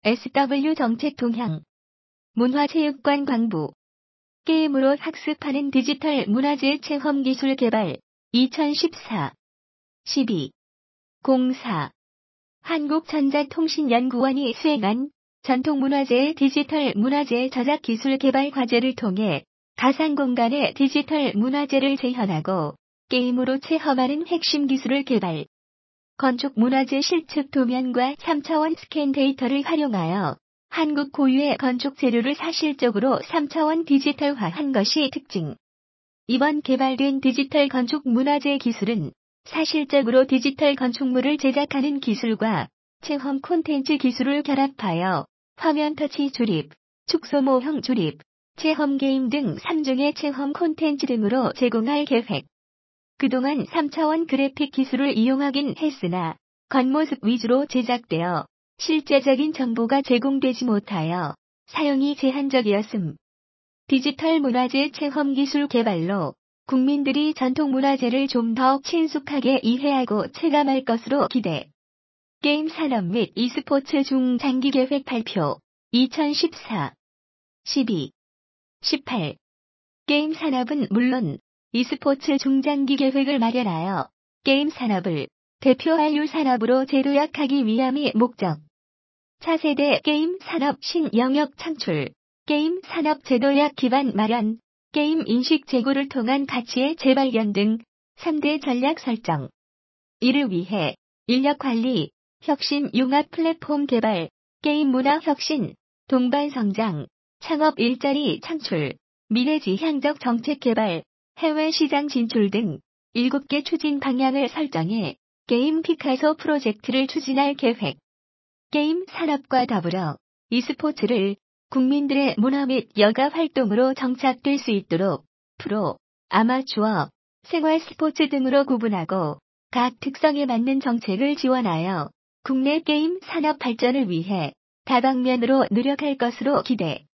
SW 정책 동향. 문화체육관 광부. 게임으로 학습하는 디지털 문화재 체험 기술 개발. 2014. 12. 04. 한국전자통신연구원이 수행한 전통문화재의 디지털 문화재 저작 기술 개발 과제를 통해 가상공간의 디지털 문화재를 재현하고 게임으로 체험하는 핵심 기술을 개발. 건축 문화재 실측 도면과 3차원 스캔 데이터를 활용하여 한국 고유의 건축 재료를 사실적으로 3차원 디지털화한 것이 특징. 이번 개발된 디지털 건축 문화재 기술은 사실적으로 디지털 건축물을 제작하는 기술과 체험 콘텐츠 기술을 결합하여 화면 터치 조립, 축소 모형 조립, 체험 게임 등 3종의 체험 콘텐츠 등으로 제공할 계획. 그동안 3차원 그래픽 기술을 이용하긴 했으나 겉모습 위주로 제작되어 실제적인 정보가 제공되지 못하여 사용이 제한적이었음. 디지털 문화재 체험 기술 개발로 국민들이 전통 문화재를 좀 더 친숙하게 이해하고 체감할 것으로 기대. 게임 산업 및 e스포츠 중장기 계획 발표. 2014. 12. 18. 게임 산업은 물론 e스포츠 중장기 계획을 마련하여 게임 산업을 대표 한류 산업으로 재도약하기 위함이 목적. 차세대 게임 산업 신영역 창출, 게임 산업 재도약 기반 마련, 게임 인식 제고를 통한 가치의 재발견 등 3대 전략 설정. 이를 위해 인력 관리, 혁신 융합 플랫폼 개발, 게임 문화 혁신, 동반 성장, 창업 일자리 창출, 미래지향적 정책 개발, 해외 시장 진출 등 7개 추진 방향을 설정해 게임 피카소 프로젝트를 추진할 계획. 게임 산업과 더불어 e스포츠를 국민들의 문화 및 여가 활동으로 정착될 수 있도록 프로, 아마추어, 생활 스포츠 등으로 구분하고 각 특성에 맞는 정책을 지원하여 국내 게임 산업 발전을 위해 다방면으로 노력할 것으로 기대.